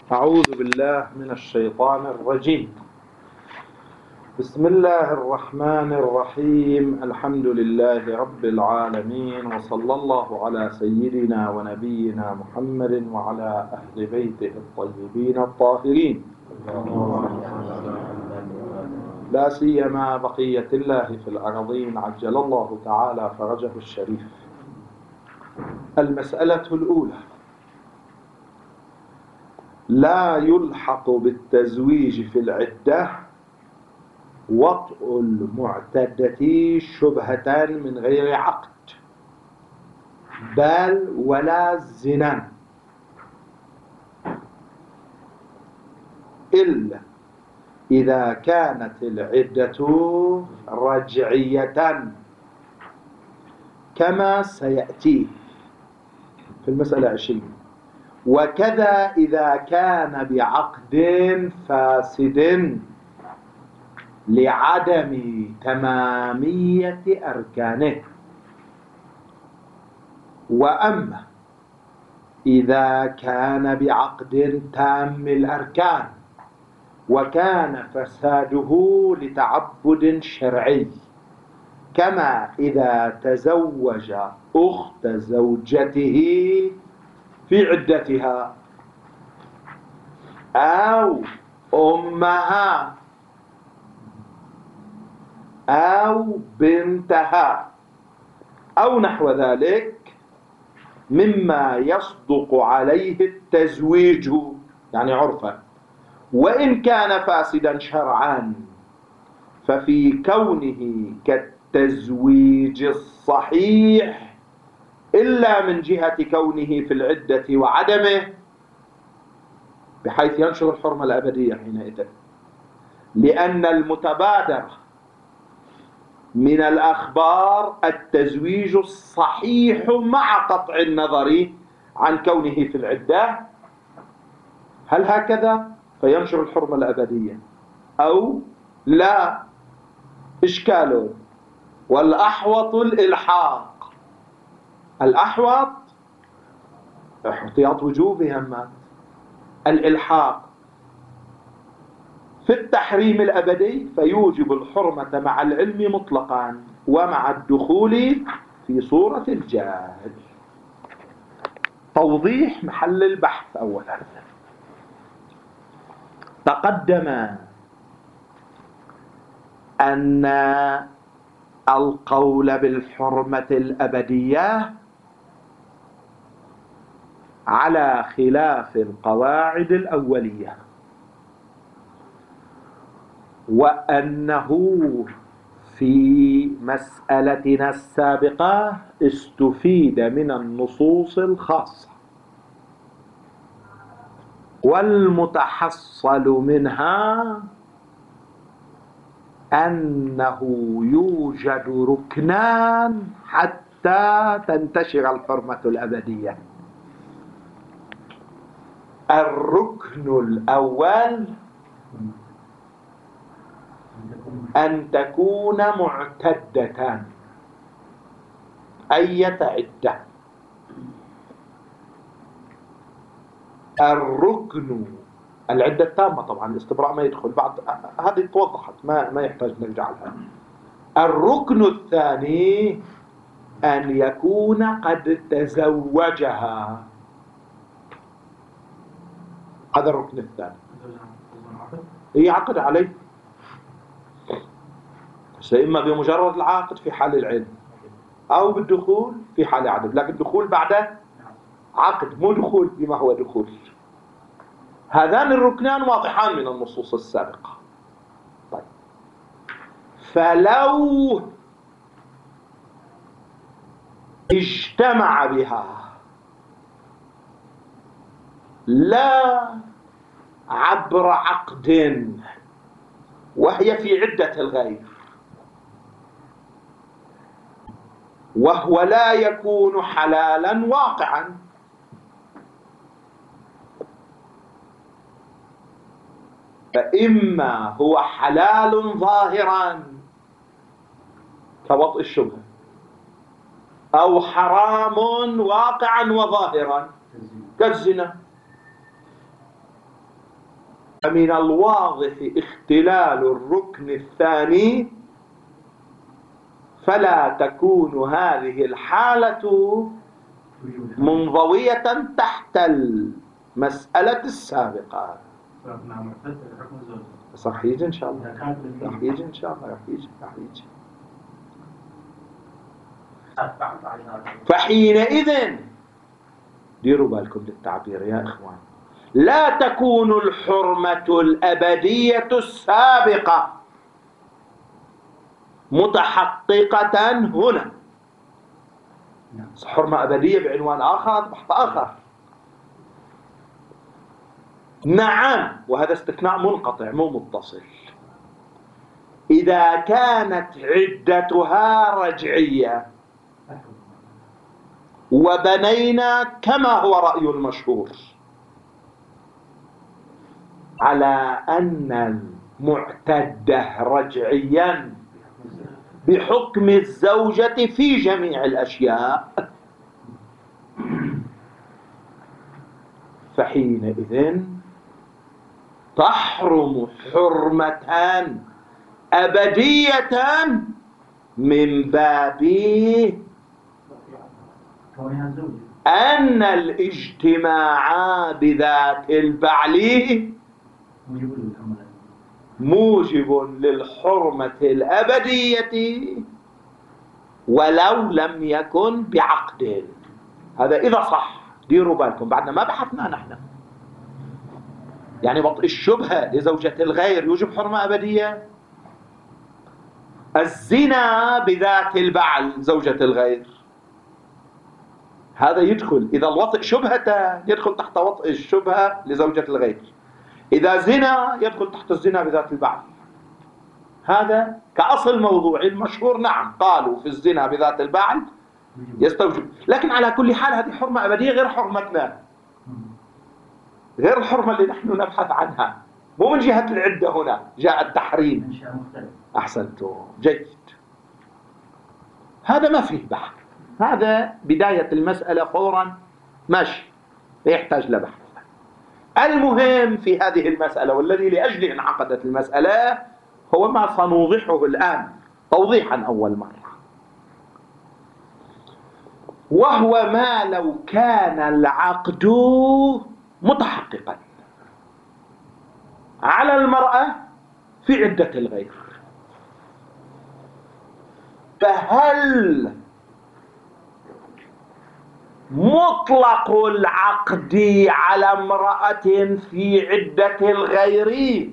أعوذ بالله من الشيطان الرجيم. بسم الله الرحمن الرحيم. الحمد لله رب العالمين، وصلى الله على سيدنا ونبينا محمد وعلى أهل بيته الطيبين الطاهرين، لا سيما بقية الله في الأرضين عجل الله تعالى فرجه الشريف. المسألة الأولى: لا يلحق بالتزويج في العدة وطء المعتدة شبهة من غير عقد، بل ولا زنا، إلا إذا كانت العدة رجعية كما سيأتي في المسألة 20. وكذا إذا كان بعقد فاسد لعدم تمامية أركانه. وأما إذا كان بعقد تام الأركان وكان فساده لتعبد شرعي، كما إذا تزوج أخت زوجته في عدتها أو أمها أو بنتها أو نحو ذلك مما يصدق عليه التزويج، يعني عرفا، وإن كان فاسدا شرعا، ففي كونه كالتزويج الصحيح إلا من جهة كونه في العدة وعدمه، بحيث ينشر الحرمة الأبدية حينئذ، لأن المتبادر من الأخبار التزويج الصحيح مع قطع النظر عن كونه في العدة. هل هكذا فينشر الحرمة الأبدية أو لا؟ إشكال. والأحوط الإلحاق. الأحوط احتياط وجوبها، ما الإلحاق في التحريم الأبدي فيوجب الحرمة مع العلم مطلقا ومع الدخول في صورة الجاهل. توضيح محل البحث. أولا، تقدم أن القول بالحرمة الأبدية على خلاف القواعد الأولية، وأنه في مسألتنا السابقة استفيد من النصوص الخاصة، والمتحصل منها أنه يوجد ركنان حتى تنتشر الحرمة الأبدية. الركن الأول أن تكون معتدة أية عدة. الركن العدة التامة، طبعا الاستبراء ما يدخل، بعد هذه توضحت ما يحتاج نرجع لها. الركن الثاني أن يكون قد تزوجها. هذا الركن الثاني. هي عقد عليه، إما بمجرد العقد في حال العلم أو بالدخول في حال عدم، لكن الدخول بعد عقد، مو دخول بما هو دخول. هذان الركنان واضحان من النصوص السابقة. طيب، فلو اجتمع بها لا عبر عقد وهي في عدة الغير، وهو لا يكون حلالا واقعا، فإما هو حلال ظاهرا كوطء الشبهة، أو حرام واقعا وظاهرا كالزنا. من الواضح اختلال الركن الثاني، فلا تكون هذه الحالة منضوية تحت المسألة السابقة. صح يجي إن شاء الله، راح يجي إن شاء الله، راح يجي. فحينئذ ديروا بالكم للتعبير يا إخوان، لا تكون الحرمة الأبدية السابقة متحققة هنا. حرمة أبدية بعنوان آخر، بحث آخر. نعم، وهذا استثناء منقطع مو متصل. إذا كانت عدتها رجعية وبنينا كما هو رأي المشهور على أن المعتدة رجعيا بحكم الزوجة في جميع الأشياء، فحينئذ تحرم حرمة أبدية من باب أن الاجتماع بذات البعل موجب للحرمة الأبدية ولو لم يكن بعقد. هذا إذا صح. ديروا بالكم، بعدنا ما بحثنا نحن. يعني وطئ الشبهة لزوجة الغير يوجب حرمة أبدية. الزنا بذات البعل زوجة الغير هذا يدخل، إذا الوطئ شبهة يدخل تحت وطئ الشبهة لزوجة الغير. إذا زنا يدخل تحت الزنا بذات البعل. هذا كأصل موضوعي المشهور. نعم، قالوا في الزنا بذات البعل يستوجب، لكن على كل حال هذه حرمة أبدية غير حرمتنا، غير الحرمة اللي نحن نبحث عنها. مو من جهة العدة هنا جاء التحريم. أحسنتم، جيد. هذا ما فيه بحث، هذا بداية المسألة فورا ماشي، لا يحتاج لبحث. المهم في هذه المسألة والذي لأجله انعقدت المسألة هو ما سنوضحه الآن توضيحا أول مرة، وهو ما لو كان العقد متحققا على المرأة في عدة الغير، فهل مطلق العقد على امرأة في عدة الغير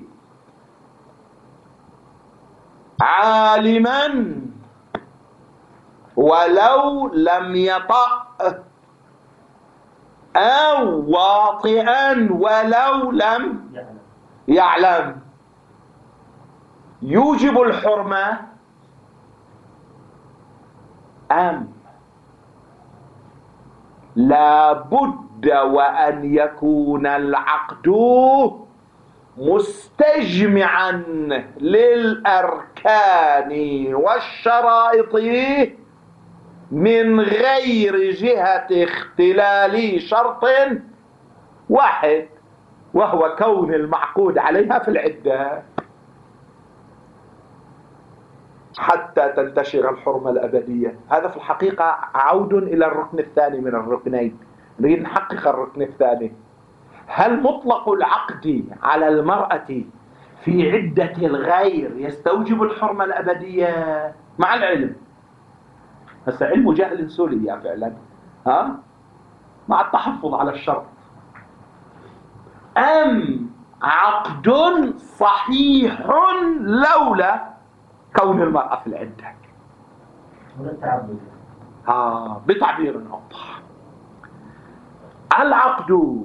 عالما ولو لم يطأ، أو واطئا ولو لم يعلم، يوجب الحرمة أم لا بد وأن يكون العقد مستجمعا للأركان والشرائط من غير جهة اختلال شرط واحد، وهو كون المعقود عليها في العدة، حتى تنتشر الحرمة الأبدية. هذا في الحقيقة عود إلى الركن الثاني من الركنين. نريد نحقق الركن الثاني. هل مطلق العقد على المرأة في عدة الغير يستوجب الحرمة الأبدية مع العلم؟ هسه علم جهل سوريا فعلا، مع التحفظ على الشرط، أم عقد صحيح لولا كون المرأة في العدة؟ بتعبير أوضح، العقد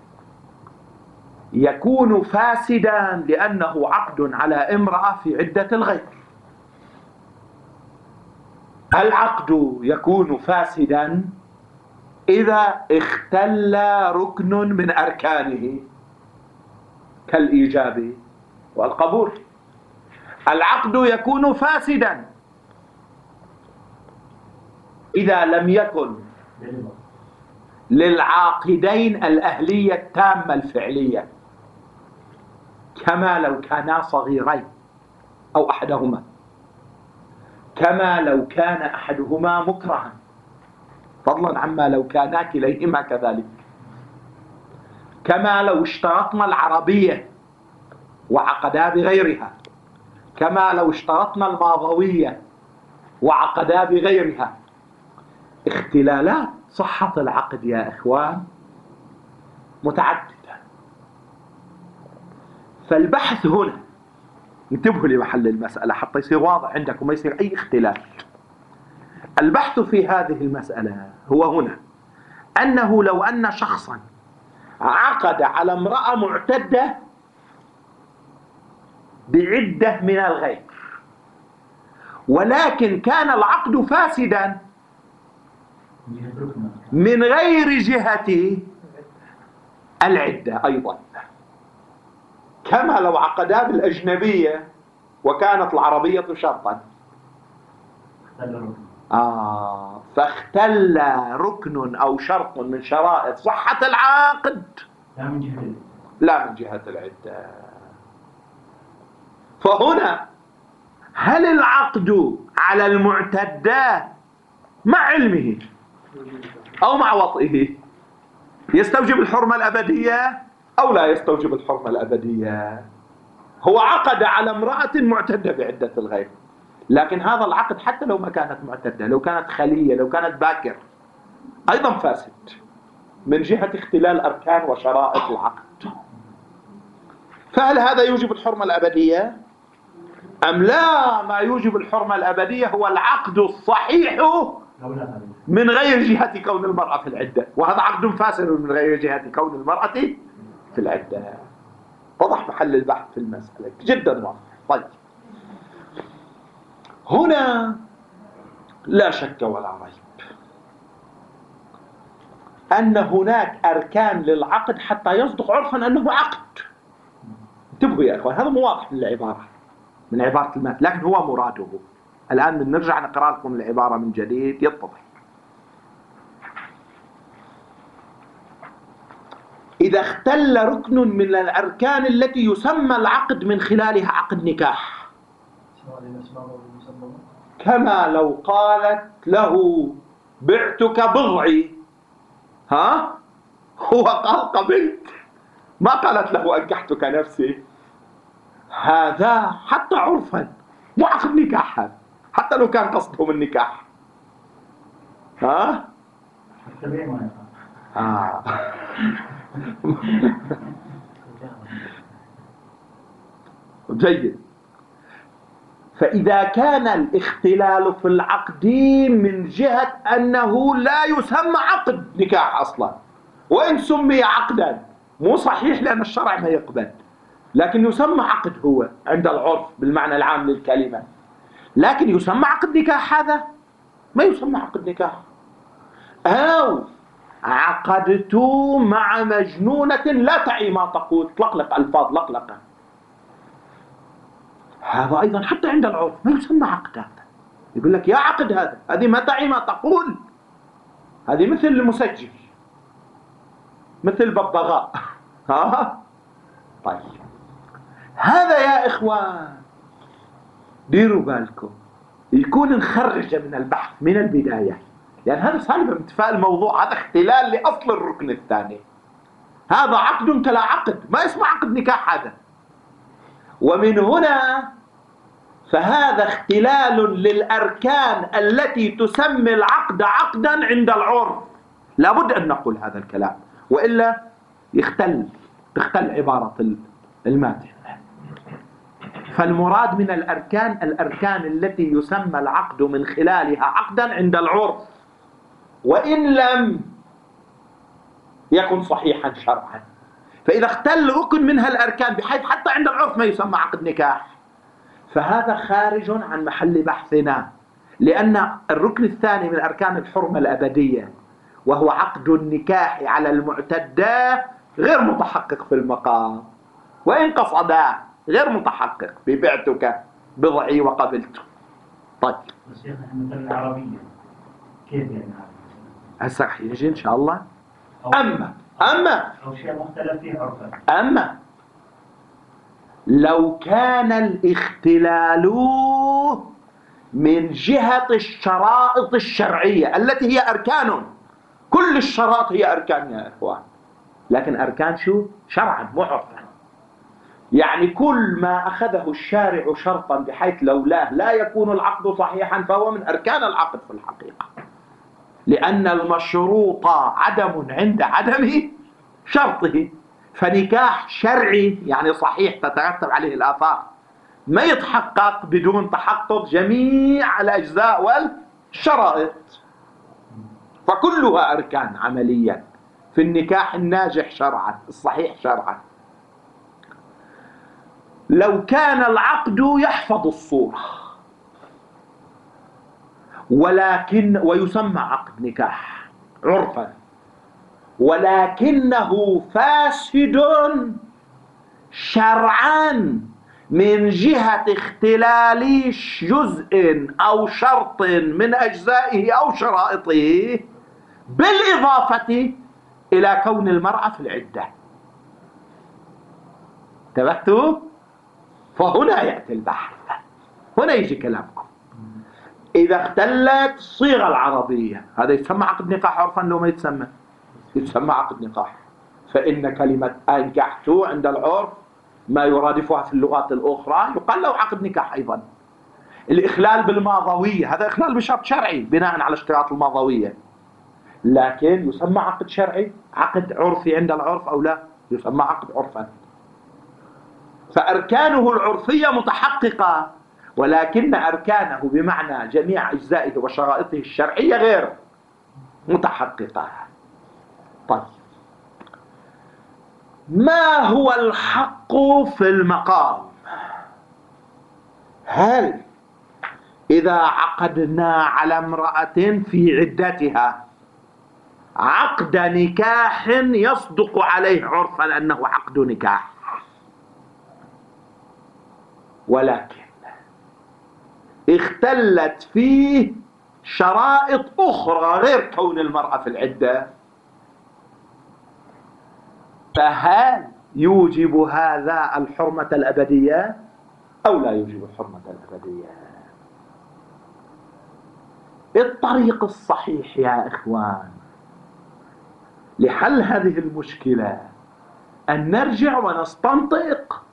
يكون فاسدا لأنه عقد على امرأة في عدة الغير. العقد يكون فاسدا إذا اختل ركن من أركانه كالإيجاب والقبول. العقد يكون فاسدا إذا لم يكن للعاقدين الأهلية التامة الفعلية. كما لو كانا صغيرين أو أحدهما، كما لو كان أحدهما مكرها، فضلا عما لو كانا كليهما كذلك، كما لو اشترطنا العربية وعقدا بغيرها، كما لو اشترطنا الماضوية وعقدا بغيرها. اختلالات صحة العقد يا إخوان متعددة. فالبحث هنا، انتبهوا لمحل المسألة حتى يصير واضح عندكم ما يصير أي اختلاف. البحث في هذه المسألة هو هنا أنه لو أن شخصا عقد على امرأة معتدة بعدة من الغير، ولكن كان العقد فاسدا من غير جهة العدة أيضا، كما لو عقدا بالأجنبية وكانت العربية شرطا، فاختل ركن أو شرط من شرائط صحة العقد لا من جهة العدة. فهنا هل العقد على المعتدة مع علمه أو مع وطئه يستوجب الحرمة الأبدية أو لا يستوجب الحرمة الأبدية؟ هو عقد على امرأة معتدة بعدة الغير، لكن هذا العقد حتى لو ما كانت معتدة، لو كانت خلية، لو كانت باكر، أيضا فاسد من جهة اختلال أركان وشرائط العقد. فهل هذا يوجب الحرمة الأبدية أم لا؟ ما يوجب الحرمة الأبدية هو العقد الصحيح من غير جهة كون المرأة في العدة، وهذا عقد فاسد من غير جهة كون المرأة في العدة. وضح محل البحث في المسألة جدا واضح. طيب، هنا لا شك ولا ريب أن هناك أركان للعقد حتى يصدق عرفا أنه عقد. انتبهوا يا أخوان، هذا مو واضح من العبارة، من عبارة المتن، لكن هو مراده. الآن نرجع نقرأ لكم العبارة من جديد يتضح. إذا اختل ركن من الأركان التي يسمى العقد من خلالها عقد نكاح، كما لو قالت له بعتك بضعي، هو قال قبلت، ما قالت له أنكحتك نفسي. هذا حتى عرفا مو عقد نكاح، هذا حتى لو كان قصدهم النكاح. جيد. فإذا كان الاختلال في العقد من جهة أنه لا يسمى عقد نكاح أصلا، وإن سمي عقدا مو صحيح لأن الشرع ما يقبل، لكن يسمى عقد هو عند العرف بالمعنى العام للكلمة، لكن يسمى عقد نكاح هذا ما يسمى عقد نكاح. أو عقدت مع مجنونة لا تعي ما تقول، تلقلق ألفاظ لقلقة، هذا أيضا حتى عند العرف ما يسمى عقد. هذا يقول لك يا عقد هذا، هذه ما تعي ما تقول، هذه مثل المسجل، مثل الببغاء. طيب، هذا يا إخوان ديروا بالكم يكون نخرج من البحث من البداية، لأن هذا سالب انتفاء الموضوع، هذا اختلال لأصل الركن الثاني. هذا عقد كلا عقد، ما اسمه عقد نكاح هذا. ومن هنا فهذا اختلال للأركان التي تسمي العقد عقدا عند العرف. لابد أن نقول هذا الكلام، وإلا تختل عبارة الماتن. فالمراد من الأركان التي يسمى العقد من خلالها عقدا عند العرف، وإن لم يكن صحيحا شرعا. فإذا اختل ركن منها الأركان بحيث حتى عند العرف ما يسمى عقد نكاح، فهذا خارج عن محل بحثنا، لأن الركن الثاني من أركان الحرمة الأبدية وهو عقد النكاح على المعتدة غير متحقق في المقام، وإن قصدا غير متحقق ببعتك بضعي وقبلته. طيب، شيخ مثل العربية كيف يعني؟ هسه رح يجي إن شاء الله. أما أو شيء مختلف فيه عرفا. أما لو كان الاختلال من جهة الشرائط الشرعية التي هي أركان، كل الشرائط هي أركان يا إخوان، لكن أركان شو؟ شرعا مو عرفا. يعني كل ما أخذه الشارع شرطا بحيث لولاه لا يكون العقد صحيحا فهو من أركان العقد في الحقيقة، لأن المشروط عدم عند عدم شرطه. فنكاح شرعي يعني صحيح تترتب عليه الآثار ما يتحقق بدون تحقق جميع الأجزاء والشرائط، فكلها أركان عمليا في النكاح الناجح شرعا الصحيح شرعا. لو كان العقد يحفظ الصورة ويسمى عقد نكاح عرفا، ولكنه فاسد شرعا من جهة اختلال جزء أو شرط من أجزائه أو شرائطه، بالإضافة إلى كون المرأة في العدة. انتبهتوا؟ فهنا يأتي البحث، هنا يجي كلامكم. إذا اختلت الصيغة العربية هذا يتسمى عقد نكاح عرفا لو ما يتسمى؟ يتسمى عقد نكاح. فإن كلمة أنكحت عند العرف ما يرادفها في اللغات الأخرى يقال له عقد نكاح أيضا. الإخلال بالماضوية هذا إخلال بشرط شرعي بناء على اشتراط الماضوية، لكن يسمى عقد شرعي. عقد عرفي عند العرف أو لا؟ يسمى عقد عرفا. فأركانه العرفية متحققة، ولكن أركانه بمعنى جميع أجزائه وشرائطه الشرعية غير متحققة. طيب، ما هو الحق في المقام؟ هل إذا عقدنا على امرأة في عدتها عقد نكاح يصدق عليه عرفا أنه عقد نكاح، ولكن اختلت فيه شرائط أخرى غير كون المرأة في العدة، فهل يوجب هذا الحرمة الأبدية أو لا يوجب الحرمة الأبدية؟ الطريق الصحيح يا إخوان لحل هذه المشكلة أن نرجع ونستنطق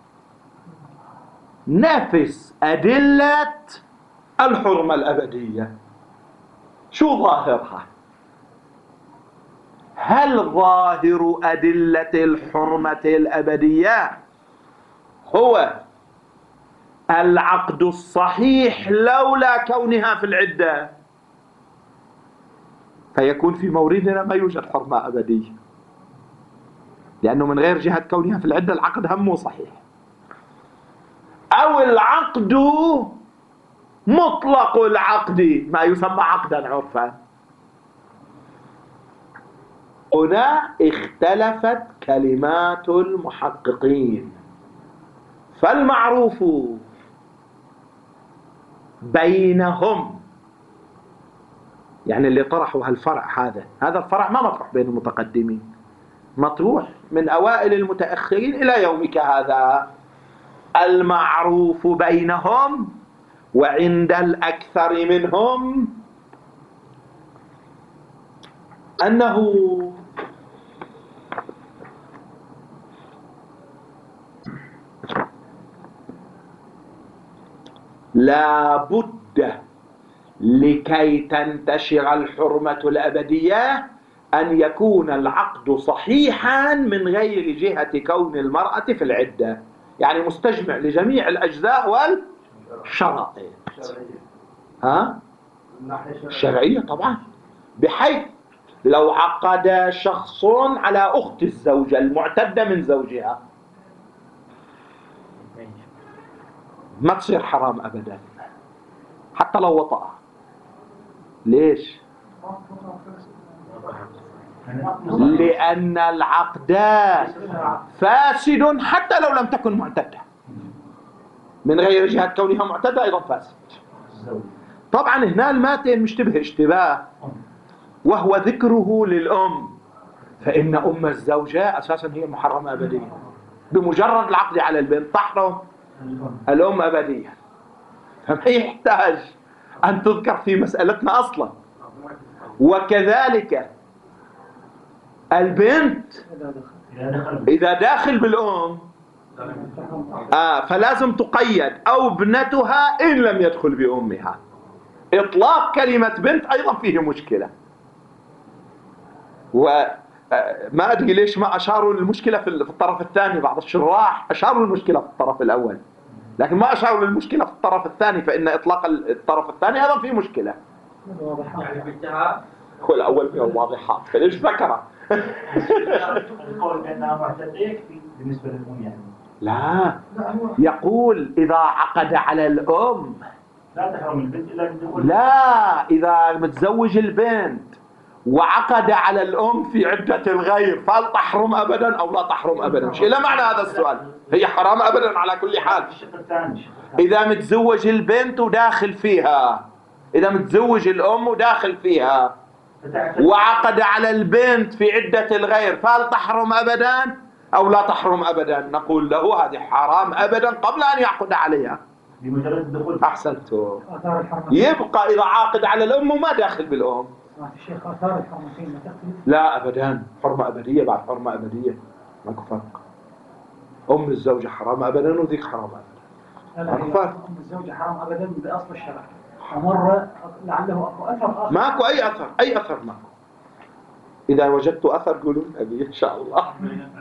نفس أدلة الحرمة الأبدية. شو ظاهرها؟ هل ظاهر أدلة الحرمة الأبدية هو العقد الصحيح لولا كونها في العدة؟ فيكون في موردنا ما يوجد حرمة أبدية، لأنه من غير جهة كونها في العدة العقد همه صحيح. أو العقد مطلق العقد ما يسمى عقدا عرفا. هنا اختلفت كلمات المحققين، فالمعروف بينهم يعني اللي طرحوا هالفرع هذا الفرع ما مطروح بين المتقدمين، مطروح من أوائل المتأخرين إلى يومك هذا. المعروف بينهم وعند الأكثر منهم أنه لا بد لكي تنتشر الحرمة الأبدية أن يكون العقد صحيحا من غير جهة كون المرأة في العدة، يعني مستجمع لجميع الأجزاء والشرائط. الشرعية طبعا، بحيث لو عقد شخص على أخت الزوجة المعتدة من زوجها ما تصير حرام أبدا حتى لو وطأها. ليش؟ لأن العقد فاسد حتى لو لم تكن معتدة، من غير جهة كونها معتدة أيضا فاسد. طبعا هنا الماتن مشتبه اشتباه، وهو ذكره للأم، فإن أم الزوجة أساسا هي محرمة أبدية، بمجرد العقد على البنت تحرم الأم أبديا، فما يحتاج أن تذكر في مسألتنا أصلا. وكذلك البنت إذا داخل بالأم فلازم تقيد أو ابنتها إن لم يدخل بأمها. إطلاق كلمة بنت أيضا فيه مشكلة، وما أدري ليش ما أشاروا للمشكلة في الطرف الثاني. بعض الشراح أشاروا للمشكلة في الطرف الأول لكن ما أشاروا للمشكلة في الطرف الثاني، فإن إطلاق الطرف الثاني أيضا فيه مشكلة. يعني بنتها هو الأول فيه واضحات فليش ذكره؟ القول بأنها معتدة يكفي بالنسبة للأم يعني. لا، يقول إذا عقد على الأم لا تحرم البنت إلا بالدخول. لا، إذا متزوج البنت وعقد على الأم في عدة الغير فهل تحرم أبدا أو لا تحرم أبدا؟ مش إلى معنى هذا السؤال، هي حرام أبدا على كل حال. إذا متزوج البنت وداخل فيها، إذا متزوج الأم وداخل فيها وعقد على البنت في عدة الغير فهل تحرم أبدا أو لا تحرم أبدا؟ نقول له هذه حرام أبدا قبل أن يعقد عليها بمجرد الدخول. أحسنتم. يبقى إذا عاقد على الأم وما داخل بالأم. الشيخ آثار الحرمتين ما تختلف؟ لا أبدا، حرمة أبدية بعد حرمة أبدية، ماكو فرق. أم الزوجة حرام أبدا وذيك حرام أبدا. ماكو فرق. أم الزوجة حرام أبدا بأصل الشرع، ومرة لعله أكو أثر آخر. ماكو أي أثر، أي أثر ماكو. إذا وجدت أثر قولوا أبي إن شاء الله.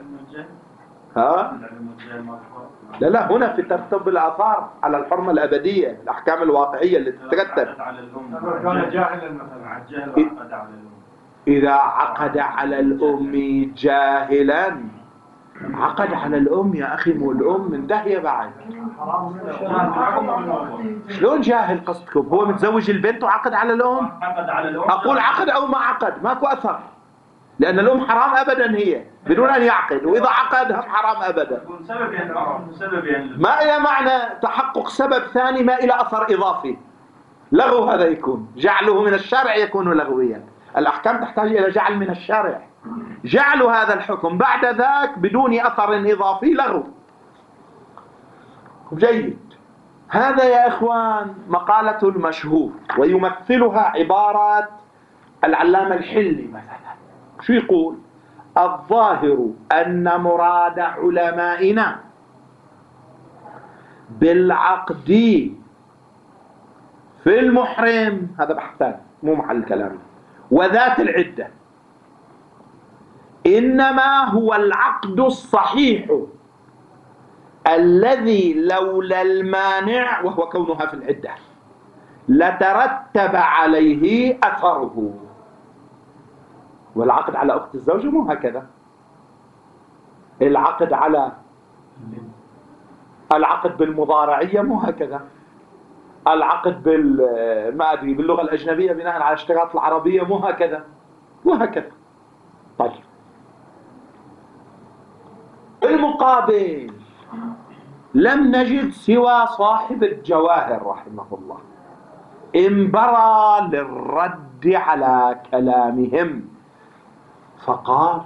ها؟ لا لا، هنا في ترتب الآثار على الحرمة الأبدية، الأحكام الواقعية اللي تترتب. كان جاهلا مثلا على الجهل وعقد على الأم. إذا عقد على الأم جاهلا، عقد على الأم يا أخي، مو الأم منتهية بعد. شلون جاهل قصدكم؟ هو متزوج البنت وعقد على الأم؟ أقول عقد أو ما عقد ماكو أثر، لأن الأم حرام أبدا هي بدون أن يعقد، وإذا عقد هم حرام أبدا. ما إلى معنى تحقق سبب ثاني ما إلى أثر إضافي، لغو هذا يكون، جعله من الشرع يكون لغويا. الأحكام تحتاج إلى جعل من الشرع، جعل هذا الحكم بعد ذاك بدون أثر إضافي لغو. جيد. هذا يا إخوان مقالة المشهور، ويمثلها عبارة العلامة الحلي مثلا. شو يقول؟ الظاهر أن مراد علمائنا بالعقد في المحرم، هذا بحثان مو محل كلامنا، وذات العدة، إنما هو العقد الصحيح الذي لولا المانع وهو كونها في العدة لترتب عليه أثره. والعقد على أخت الزوجة مو هكذا، العقد بالمضارعية مو هكذا، العقد ما أدري باللغة الأجنبية بناء على اشتراط العربية مو هكذا وهكذا. طيب، بالمقابل لم نجد سوى صاحب الجواهر رحمه الله انبرى للرد على كلامهم فقال: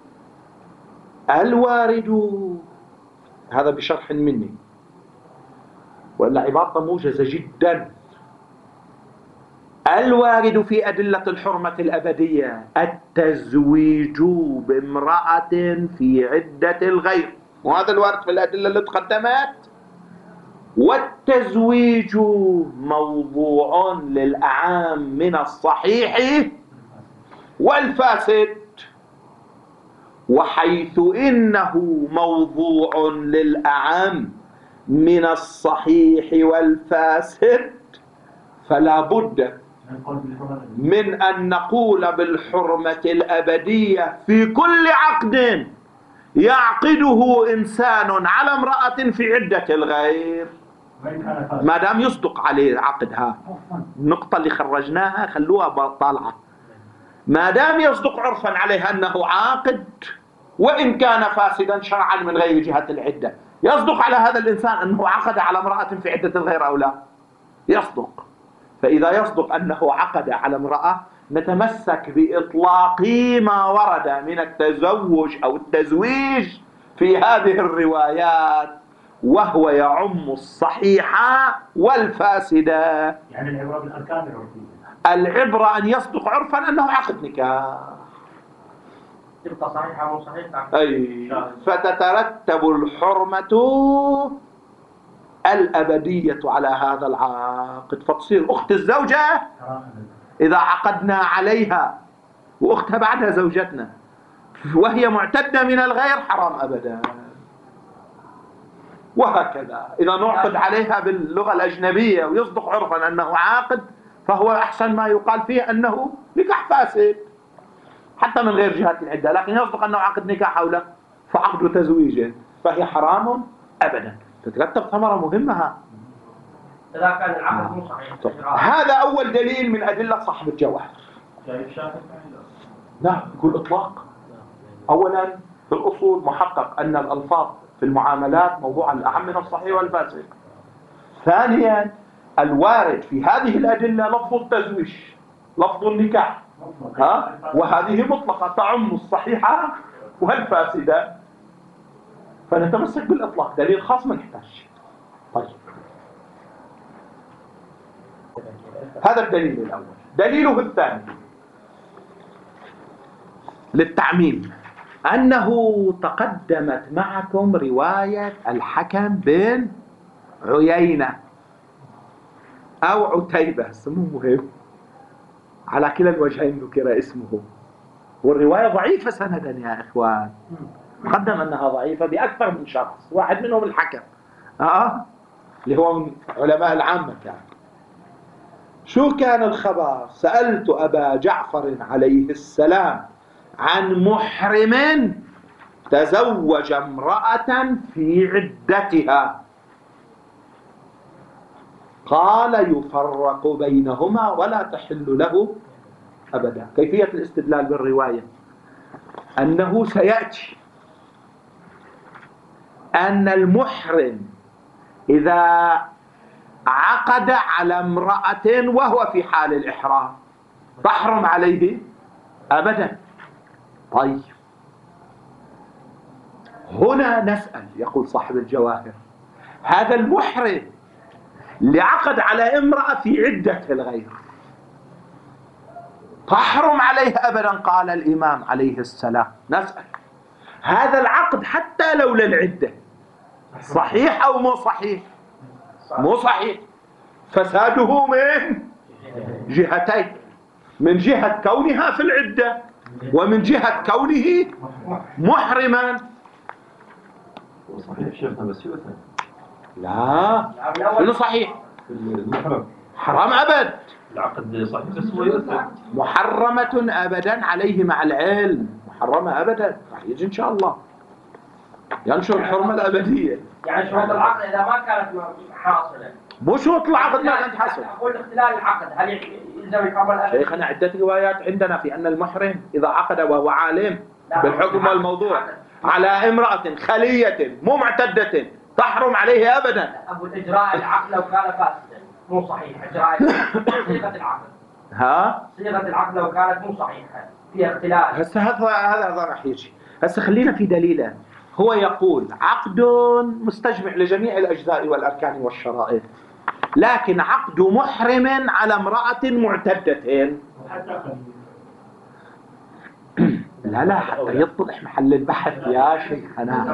الوارد، هذا بشرح مني وإلا عبارة موجزة جدا، الوارد في أدلة الحرمة الأبدية التزويج بامرأة في عدة الغير، وهذا الوارد في الأدلة اللي تقدمت. والتزويج موضوع للأعام من الصحيح والفاسد، وحيث إنه موضوع للأعام من الصحيح والفاسد فلا بد من أن نقول بالحرمة الأبدية في كل عقد يعقده إنسان على امرأة في عدة الغير، ما دام يصدق عليه عقدها. النقطة اللي خرجناها خلوها طالعة، ما دام يصدق عرفا عليها أنه عاقد وإن كان فاسدا شرعا من غير جهة العدة، يصدق على هذا الإنسان أنه عقد على امرأة في عدة الغير أو لا؟ يصدق. فإذا يصدق أنه عقد على امرأة نتمسك بإطلاق ما ورد من التزوج أو التزويج في هذه الروايات، وهو يعم الصحيحة والفاسدة. يعني العبرة بالأركان العرفية. العبرة أن يصدق عرفا أنه عقد نكاح. تبقى صحيحة مو صحيحة. أي، فتترتب الحرمة الأبدية على هذا العقد، فتصير أخت الزوجة إذا عقدنا عليها وأختها بعدها زوجتنا وهي معتدة من الغير حرام أبدا. وهكذا إذا نعقد عليها باللغة الأجنبية ويصدق عرفا أنه عاقد، فهو أحسن ما يقال فيه أنه نكاح فاسد حتى من غير جهة العدة، لكن يصدق أنه عقد نكاح أو لا، فعقد تزويج، فهي حرام أبدا. تترتب ثمرة مهمة. إذا كان العقد مو صحيح. هذا أول دليل من أدلة صاحب الجواهر. لا، يقول إطلاق. أولا في الأصول محقق أن الألفاظ في المعاملات موضوع الأعم من الصحيح والفاسد. ثانيا الوارد في هذه الأدلة لفظ التزويج، لفظ النكاح، وهذه مطلقة تعم الصحيحة والفاسدة، فنتمسك بالإطلاق. دليل خاص ما نحتاج. طيب، هذا الدليل الأول. دليله الثاني للتعميم أنه تقدمت معكم رواية الحكم بن عيينة أو عتيبة، اسمه مهم، على كلا الوجهين ذكر اسمه، والرواية ضعيفة سندا يا إخوان. قدم أنها ضعيفة بأكثر من شخص، واحد منهم الحكم اللي هو من علماء العامة كان. شو كان الخبر؟ سألت أبا جعفر عليه السلام عن محرم تزوج امرأة في عدتها، قال يفرق بينهما ولا تحل له أبدا. كيفية الاستدلال بالرواية أنه سيأتي أن المحرم إذا عقد على امرأة وهو في حال الإحرام تحرم عليه أبدا. طيب، هنا نسأل، يقول صاحب الجواهر، هذا المحرم اللي عقد على امرأة في عدة الغير تحرم عليه أبدا، قال الإمام عليه السلام. نسأل، هذا العقد حتى لو للعدة صحيح أو مو صحيح؟ مو صحيح. فساده من جهتين، من جهة كونها في العدة ومن جهة كونه محرما. صحيح شيخنا، بس شو لا، شنو صحيح؟ المحرم حرام أبد. العقد صحيح بس هو يؤثر. محرمة أبدا عليه مع العلم، محرمة أبدا. راح يجي إن شاء الله ينشر الحرمة الأبدية. يعني شروط العقد إذا ما كانت حاصلة، مو شروط العقد ما كانت حاصلة. أقول اختلال العقد هل يلزم الحرمة الأبدية؟ شيخنا عدة روايات عندنا في أن المحرم إذا عقد وهو عالم بالحكم والموضوع على امرأة خلية مو معتدة تحرم عليه أبدا. أقول إجراء العقد لو كان فاسدا مو صحيح، إجراء صيغة العقد، صيغة العقد لو كانت مو صحيحة فيها اختلاف. هسه هذا راح يجي. هسه خلينا في دليله. هو يقول عقد مستجمع لجميع الأجزاء والأركان والشرائط، لكن عقد محرم على امرأة معتدة لا حتى يتضح محل البحث يا شيخنا.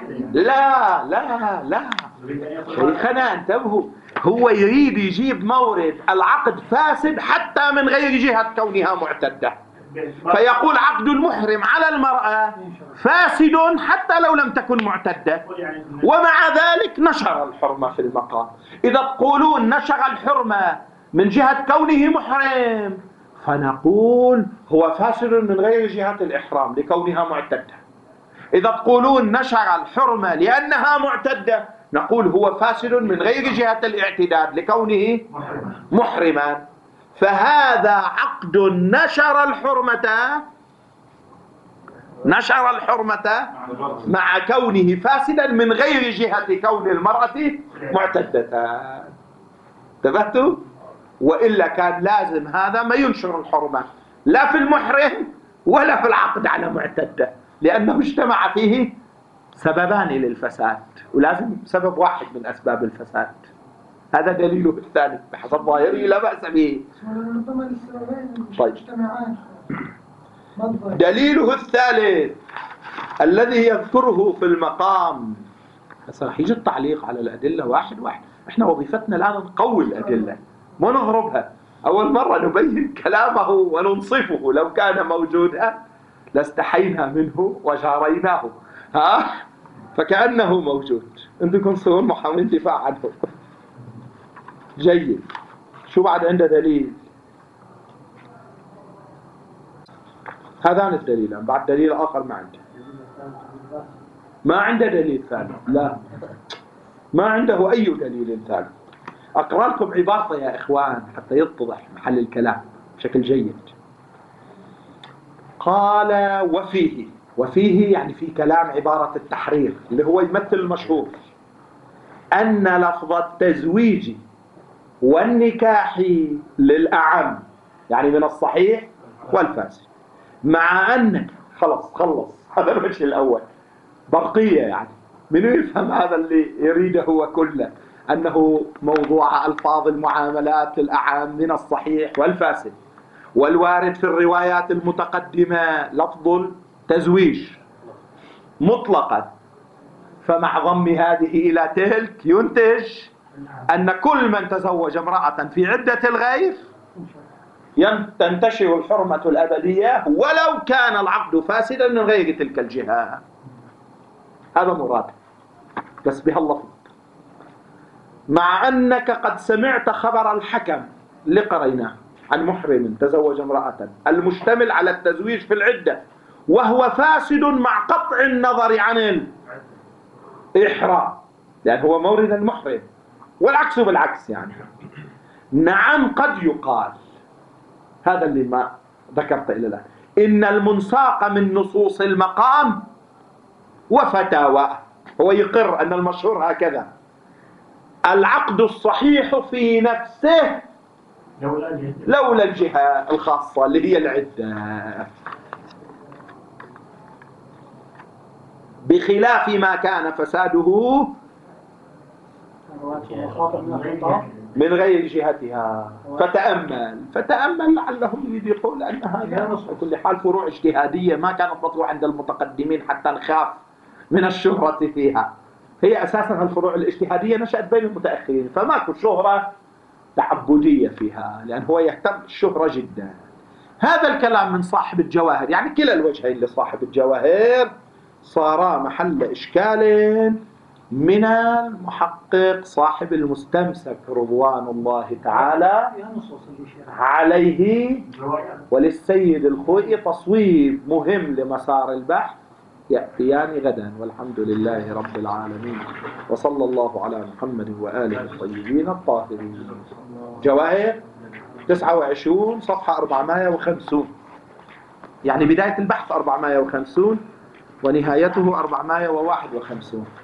لا شيخنا انتبهوا، هو يريد يجيب مورد العقد فاسد حتى من غير جهة كونها معتدة، فيقول عقد المحرم على المرأة فاسد حتى لو لم تكن معتدة، ومع ذلك نشر الحرمة في المقام. إذا تقولون نشر الحرمة من جهة كونه محرم، فنقول هو فاسد من غير جهة الإحرام لكونها معتدة. إذا تقولون نشر الحرمة لأنها معتدة، نقول هو فاسد من غير جهة الاعتداد لكونه محرما. فهذا عقد نشر الحرمة مع كونه فاسدا من غير جهة كون المرأة معتدة. انتبهتوا؟ وإلا كان لازم هذا ما ينشر الحرمة لا في المحرم ولا في العقد على معتدة، لأنه اجتمع فيه سببان للفساد، ولازم سبب واحد من أسباب الفساد، هذا دليله الثاني بحسب ظاهره لا بأس به. طيب. دليله الثالث الذي يذكره في المقام، بس راح يجي التعليق على الأدلة واحد واحد. احنا وظيفتنا الآن نقوي الأدلة ما نضربها. أول مرة نبين كلامه وننصفه، لو كان موجودا لاستحينا منه وجاريناه، فكأنه موجود. انتم تصورون محاولين دفاع عنه. جيد. شو بعد عنده دليل؟ هذان الدليلان، بعد دليل آخر ما عنده. ما عنده دليل ثاني، لا ما عنده أي دليل ثاني. أقرأ لكم عبارته يا إخوان حتى يتضح محل الكلام بشكل جيد. قال وفيه يعني في كلام عبارة التحرير اللي هو يمثل المشهور، أن لفظ التزويج والنكاح للأعم، يعني من الصحيح والفاسد، مع أنك خلص هذا الوجه الأول برقية، يعني منو يفهم هذا اللي يريده هو كله، أنه موضوع ألفاظ المعاملات للأعم من الصحيح والفاسد، والوارد في الروايات المتقدمة لفظ التزويج مطلقا، فمع ضم هذه إلى تلك ينتج أن كل من تزوج امرأة في عدة الغير تنتشر الحرمة الأبدية ولو كان العقد فاسدا من غير تلك الجهة. هذا مراد بس بهاللفظ. مع أنك قد سمعت خبر الحكم اللي قريناه عن محرم تزوج امرأة المشتمل على التزويج في العدة وهو فاسد مع قطع النظر عن الإحرام، لأن هو مورد المحرم، والعكس بالعكس يعني. نعم قد يقال، هذا اللي ما ذكرت إلى الآن، إن المنساق من نصوص المقام وفتاوى، هو يقر أن المشهور هكذا، العقد الصحيح في نفسه لولا الجهة الخاصة اللي هي العدة، بخلاف ما كان فساده من غير جهتها. فتأمل لعلهم يدقون أن هذا كل حال فروع اجتهادية ما كانت مطروحة عند المتقدمين حتى نخاف من الشهرة فيها. هي أساسا الفروع الاجتهادية نشأت بين المتأخرين، فماكو شهرة تعبدية فيها، لأن هو يهتم بالشهرة جدا. هذا الكلام من صاحب الجواهر، يعني كلا الوجهين لصاحب الجواهر صار محل إشكال من المحقق صاحب المستمسك رضوان الله تعالى عليه، وللسيد الخوئي تصويب مهم لمسار البحث يأتيان غدا، والحمد لله رب العالمين، وصلى الله على محمد وآله الطيبين الطاهرين. جواهر 29 صفحة 450، يعني بداية البحث 450 ونهايته 451.